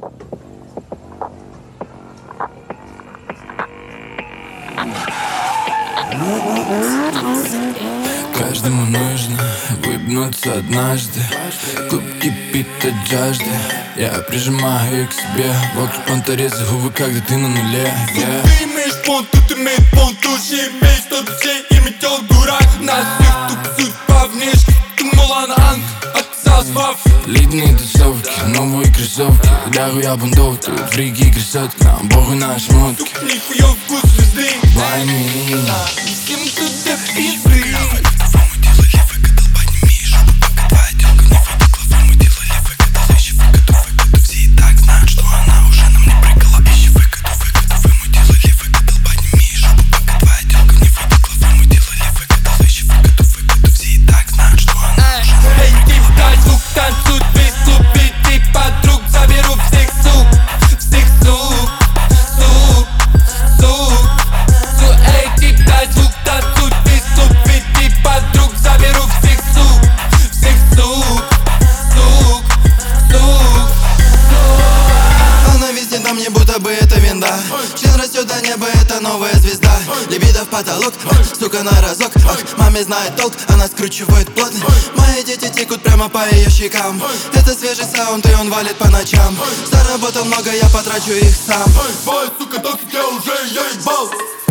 Каждому нужно выпнуться однажды. Клуб кипит от жажды. Я прижимаю к себе. Вокруг понторезы губы, когда ты на нуле. Ты имеешь фон, тут имеет фон. Души имеешь, что все имител дурак. Нас всех тупсуют по внешке. Ты Мулана Анг, отказалась ваф. Лидные тусовки, новые кроссовки. Лягу я бунтовки, фрики и красотки. Нам богу наши мутки. Тут нихуёв вкус звезды. By me. Всем тут до пизды. Мне будто бы это винда. Член растет до неба, это новая звезда. Либидо в потолок, сука, на разок. Маме знает толк, она скручивает плотно. Мои дети текут прямо по ее щекам. Это свежий саунд, и он валит по ночам. Заработал много, я потрачу их сам. Бой, сука, токсик, я уже ебал.